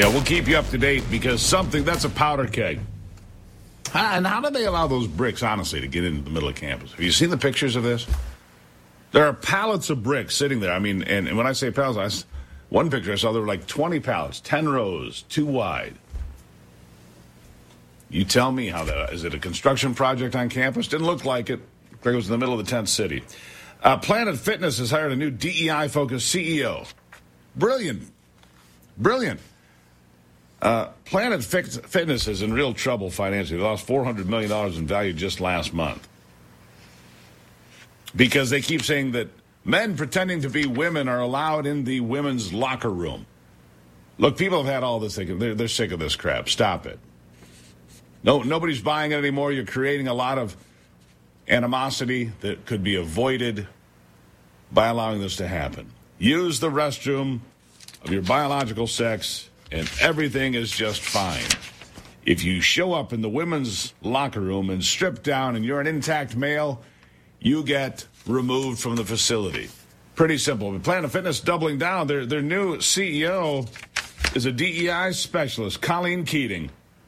Yeah, we'll keep you up to date because that's a powder keg. And how did they allow those bricks, honestly, to get into the middle of campus? Have you seen the pictures of this? There are pallets of bricks sitting there. I mean, and when I say pallets, one picture I saw, there were like 20 pallets, 10 rows, 2 wide. You tell me how that is. It a construction project on campus? Didn't look like it. It was in the middle of the tent city. Planet Fitness has hired a new DEI-focused CEO. Brilliant. Planet Fitness is in real trouble financially. They lost $400 million in value just last month. Because they keep saying that men pretending to be women are allowed in the women's locker room. Look, people have had all this. They're sick of this crap. Stop it. No, nobody's buying it anymore. You're creating a lot of animosity that could be avoided by allowing this to happen. Use the restroom of your biological sex, and everything is just fine. If you show up in the women's locker room and strip down and you're an intact male, you get removed from the facility. Pretty simple. Planet Fitness doubling down. Their new CEO is a DEI specialist, Colleen Keating.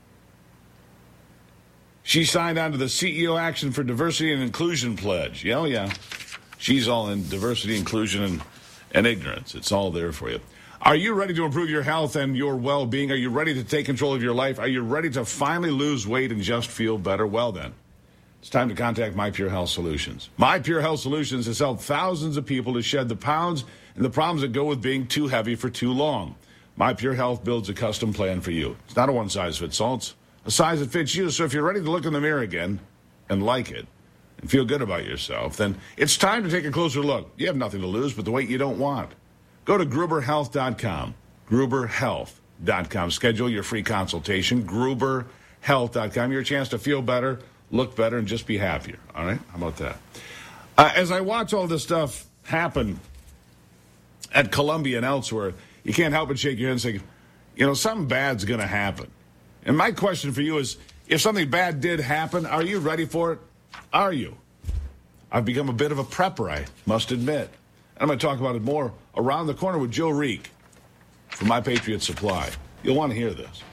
She signed on to the CEO Action for Diversity and Inclusion Pledge. Yeah. She's all in diversity, inclusion, and ignorance. It's all there for you. Are you ready to improve your health and your well-being? Are you ready to take control of your life? Are you ready to finally lose weight and just feel better? Well, then, it's time to contact My Pure Health Solutions. My Pure Health Solutions has helped thousands of people to shed the pounds and the problems that go with being too heavy for too long. My Pure Health builds a custom plan for you. It's not a one-size-fits-all. It's a size that fits you. So if you're ready to look in the mirror again and like it and feel good about yourself, then it's time to take a closer look. You have nothing to lose but the weight you don't want. Go to GruberHealth.com. GruberHealth.com. Schedule your free consultation. GruberHealth.com. Your chance to feel better, look better, and just be happier. All right? How about that? As I watch all this stuff happen at Columbia and elsewhere, you can't help but shake your head and say, something bad's going to happen. And my question for you is, if something bad did happen, are you ready for it? Are you? I've become a bit of a prepper, I must admit. I'm going to talk about it more around the corner with Joe Reek from My Patriot Supply. You'll want to hear this.